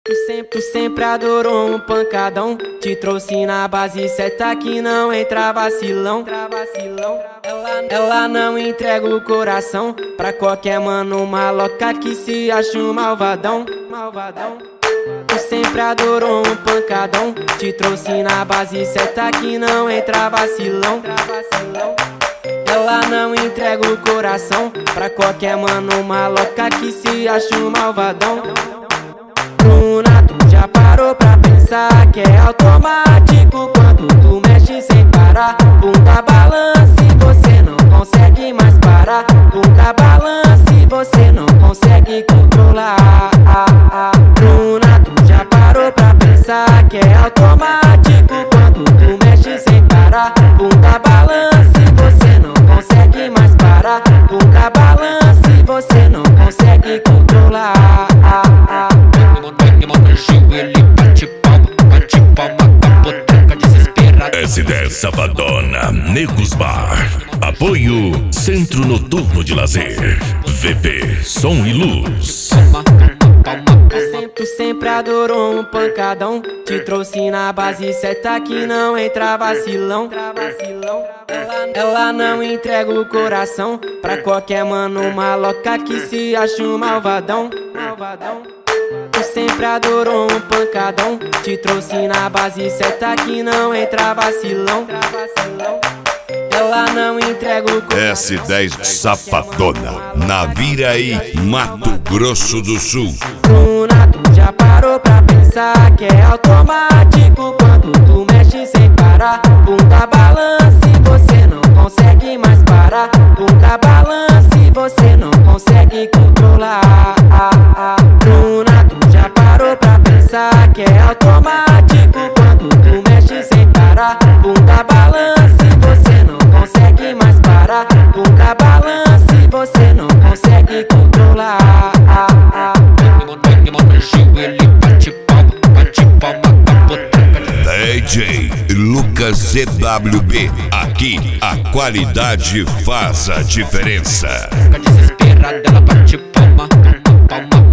Tu sempre adorou um pancadão. Te trouxe na base certa que não entra vacilão. Ela não entrega o coração pra qualquer mano maloca que se acha um malvadão. Tu sempre adorou um pancadão. Te trouxe na base certa que não entra vacilão. Ela não entrega o coração pra qualquer mano maloca que se acha um malvadão. Bruna, tu já parou pra pensar que é automático quando tu mexe sem parar? Bunda balança e você não consegue mais parar. Bunda balança e você não consegue controlar. Bruna, tu já parou pra pensar que é automático quando tu mexe sem parar? Bunda balança e você não consegue mais parar. Bunda balança e você não consegue controlar. S10 Safadona, Negros Bar. Apoio Centro Noturno de Lazer. VP, Som e Luz. Tu sempre adorou um pancadão. Te trouxe na base certa que não entra vacilão. Ela não entrega o coração pra qualquer mano maloca que se acha um malvadão. Tu sempre adorou um pancadão. Te trouxe na base certa que não entra vacilão. Ela não entrega o coração. S10 Safadona, Naviraí, Mato Grosso do Sul. Bruna, tu já parou pra pensar que é automático quando tu mexe sem parar? Bunda balança e você não consegue mais parar. Bunda balança e você não consegue controlar. Bruna, tu já parou pra pensar que é automático quando tu mexe sem parar? Bunda balança e você não consegue mais parar. Bunda balança e você não consegue controlar. DJ Lucas ZWB, aqui a qualidade faz a diferença. Desesperada, ela bate palma, palma.